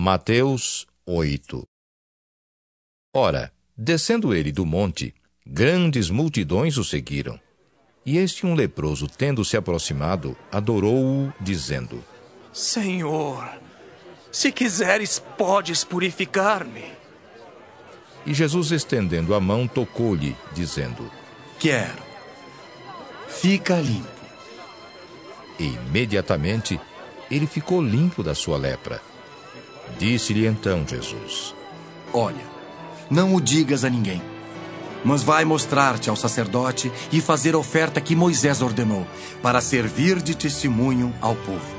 Mateus 8. Ora, descendo ele do monte, grandes multidões o seguiram. E um leproso, tendo se aproximado, adorou-o, dizendo: Senhor, se quiseres, podes purificar-me. E Jesus, estendendo a mão, tocou-lhe, dizendo: Quero. Fica limpo. E imediatamente ele ficou limpo da sua lepra. Disse-lhe então Jesus: Olha, não o digas a ninguém, mas vai mostrar-te ao sacerdote e fazer a oferta que Moisés ordenou, para servir de testemunho ao povo.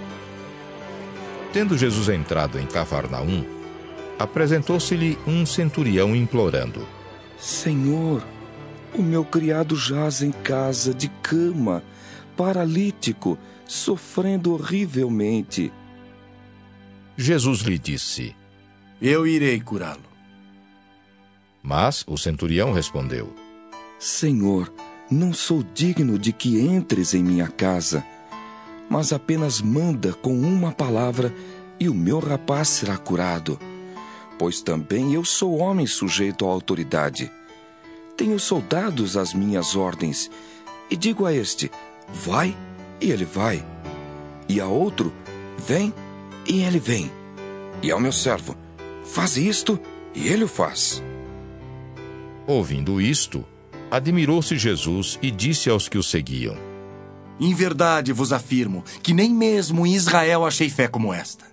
Tendo Jesus entrado em Cafarnaum, apresentou-se-lhe um centurião implorando: Senhor, o meu criado jaz em casa de cama, paralítico, sofrendo horrivelmente. Jesus lhe disse: Eu irei curá-lo. Mas o centurião respondeu: Senhor, não sou digno de que entres em minha casa, mas apenas manda com uma palavra e o meu rapaz será curado. Pois também eu sou homem sujeito à autoridade. Tenho soldados às minhas ordens, e digo a este: vai, e ele vai. E a outro: vem, e ele vem. E ao meu servo: faz isto, e ele o faz. Ouvindo isto, admirou-se Jesus e disse aos que o seguiam: Em verdade vos afirmo que nem mesmo em Israel achei fé como esta.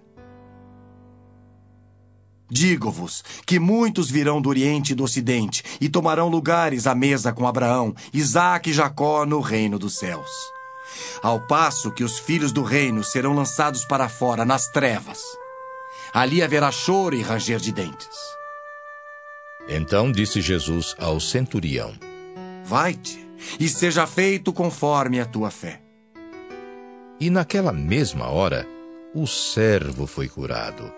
Digo-vos que muitos virão do Oriente e do Ocidente e tomarão lugares à mesa com Abraão, Isaque e Jacó no reino dos céus. Ao passo que os filhos do reino serão lançados para fora, nas trevas. Ali haverá choro e ranger de dentes. Então disse Jesus ao centurião: Vai-te, e seja feito conforme a tua fé. E naquela mesma hora, o servo foi curado.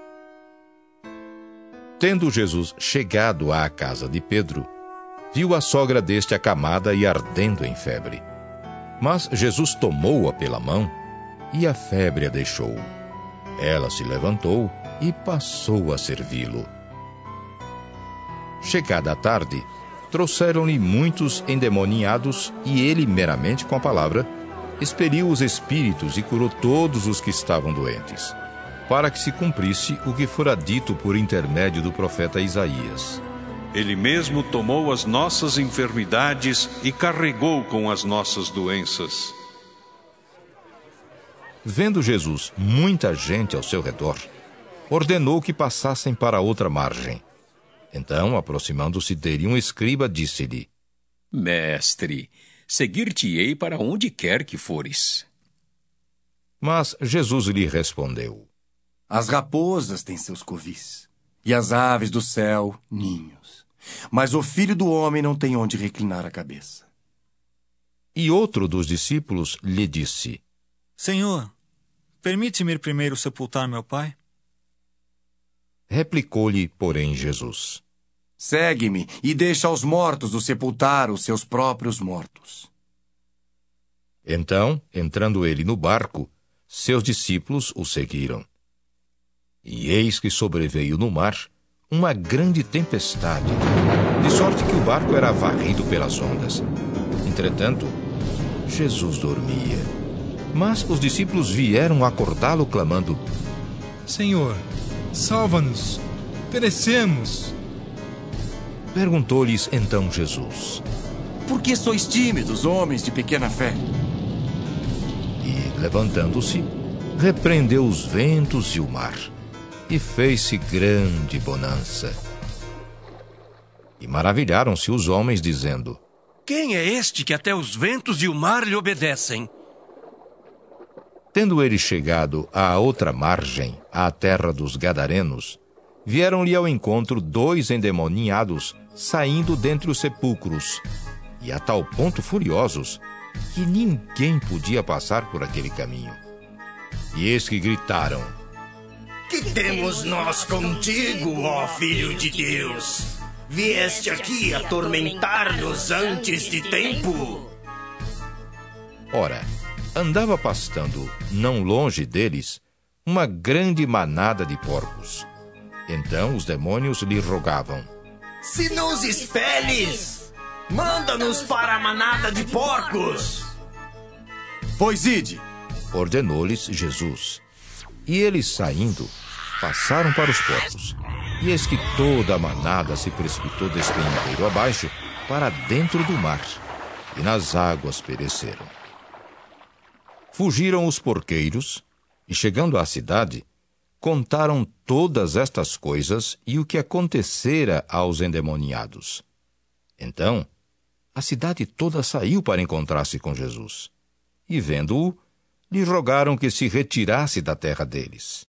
Tendo Jesus chegado à casa de Pedro, viu a sogra deste acamada e ardendo em febre. Mas Jesus tomou-a pela mão, e a febre a deixou. Ela se levantou e passou a servi-lo. Chegada a tarde, trouxeram-lhe muitos endemoniados, e ele, meramente com a palavra, expeliu os espíritos e curou todos os que estavam doentes, para que se cumprisse o que fora dito por intermédio do profeta Isaías. Ele mesmo tomou as nossas enfermidades e carregou com as nossas doenças. Vendo Jesus muita gente ao seu redor, ordenou que passassem para outra margem. Então, aproximando-se dele um escriba, disse-lhe: Mestre, seguir-te-ei para onde quer que fores. Mas Jesus lhe respondeu: As raposas têm seus covis, e as aves do céu ninhos. Mas o Filho do Homem não tem onde reclinar a cabeça. E outro dos discípulos lhe disse: Senhor, permite-me ir primeiro sepultar meu pai? Replicou-lhe, porém, Jesus: Segue-me e deixa aos mortos o sepultar os seus próprios mortos. Então, entrando ele no barco, seus discípulos o seguiram. E eis que sobreveio no mar uma grande tempestade, de sorte que o barco era varrido pelas ondas. Entretanto, Jesus dormia. Mas os discípulos vieram acordá-lo, clamando: Senhor, salva-nos, perecemos. Perguntou-lhes então Jesus: Por que sois tímidos, homens de pequena fé? E, levantando-se, repreendeu os ventos e o mar, e fez-se grande bonança. E maravilharam-se os homens, dizendo: Quem é este que até os ventos e o mar lhe obedecem? Tendo ele chegado à outra margem, à terra dos Gadarenos, vieram-lhe ao encontro 2 endemoniados, saindo dentre os sepulcros, e a tal ponto furiosos, que ninguém podia passar por aquele caminho. E eis que gritaram: Que temos nós contigo, ó Filho de Deus? Vieste aqui atormentar-nos antes de tempo? Ora, andava pastando, não longe deles, uma grande manada de porcos. Então os demônios lhe rogavam: Se nos expeles, manda-nos para a manada de porcos. Pois ide, ordenou-lhes Jesus. E eles, saindo, passaram para os porcos. E eis que toda a manada se precipitou despenhadeiro abaixo para dentro do mar, e nas águas pereceram. Fugiram os porqueiros, e chegando à cidade, contaram todas estas coisas e o que acontecera aos endemoniados. Então, a cidade toda saiu para encontrar-se com Jesus. E, vendo-o, lhe rogaram que se retirasse da terra deles.